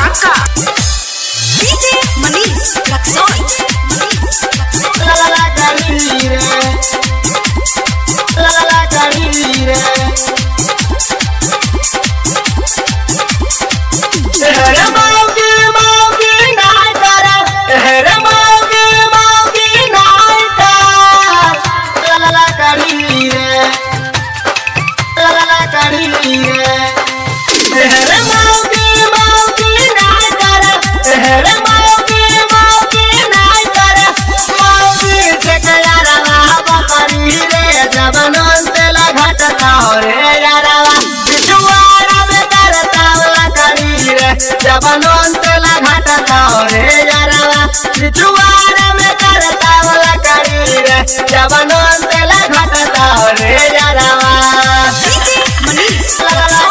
Banka DJ Manish Raxaul ला करी रे ला करी रे हेरे मौगी मौगी नाय करे हेरे मौगी मौगी नाय करे ला करी रे ला करी रे हेरे मौगी मौगी नाय करे हेरे मौगी मौगी नाय करे मौगी ठेकयारवा बकरी रे जबनन तेला घटता रे यारवा बिचुआरा में करता ला करी रे जबनन तेला घटता रे यारवा बिचुआरा में करता ला करी रे जबनन तेला घटता रे यारवा डीजे मनीष ला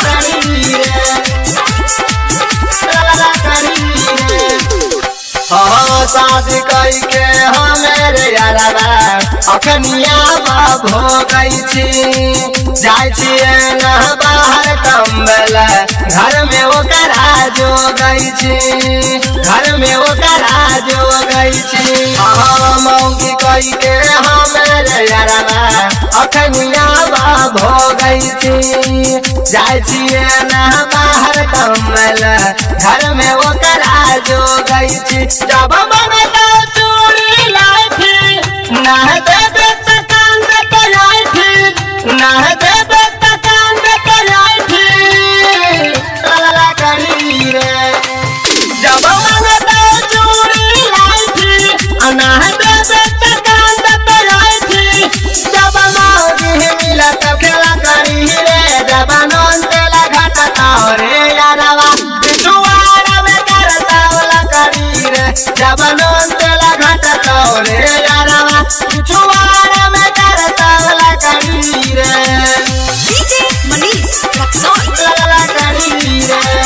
करी रे हाँ शादी कई के हमेरे यारवा अखनिया बाप हो गई छी जाय छिए न बाहर कम्बल घर में ओकरा जो गई छी घर में ओकरा जो गई छी हाँ मौगी कई के हमेरे यारवा अखनिया बाप हो गई छी जाय छिए न बाहर कम्बल घर में ओकरा जो गई छी जब मनता चूड़ी लाठी ना देबे त कान पे लाठी ना देबे त कान पे लाठी ला करी रे जब मनता चूड़ी लाठी ना देबे त कान पे लाठी जब मौगी मिलत खेला करी रे जब नन तेला घटता रे यारवा बिचुआरा में करता ला करी रे जब नन तेला घटता रे यारवा बिचुआरा में करता ला करी रे डीजे मनीष रक्सौल ला करी रे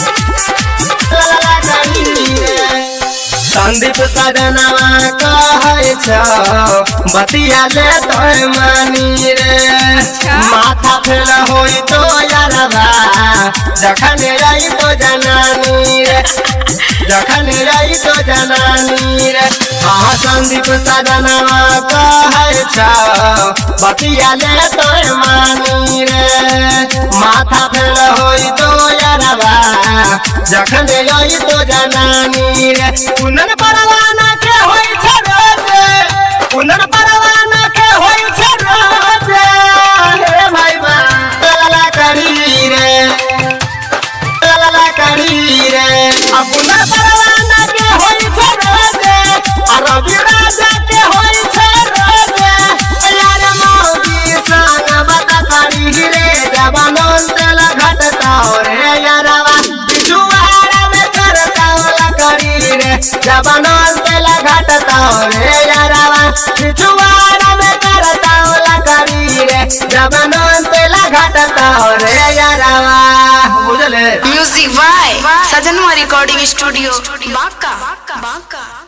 ला करी रे संदीप सजनवा कहै छ बतिया ले तोय मानी रे माथा फेल होई तो यारवा जखन रही तो जनानी रे जखन रही तो जनानी रे हाँ संदीप सजनवा कहै छ बतिया ले तोय मानी रे माथा फेल होई तो यारवा जखन रही तो जनानी रे पुनर परवाना के होई छ रोजे पुनर परवाना के होई छ रोजे हे भाई बा ला करी रे ला करी रे अब पुनर परवाना के होई छ रोजे और रवि राजा के होई छ रोजे यार मौगी संग बता करी रे जबनन तेला घटता रे यारवा बिचुआरा में करता ला करी रे जबनन तेला घटता रे यारवा बिचुआरा में करता ला करी रे जबनन तेला घटता रे यारवा बुझले music by Sajanwa recording studio Banka.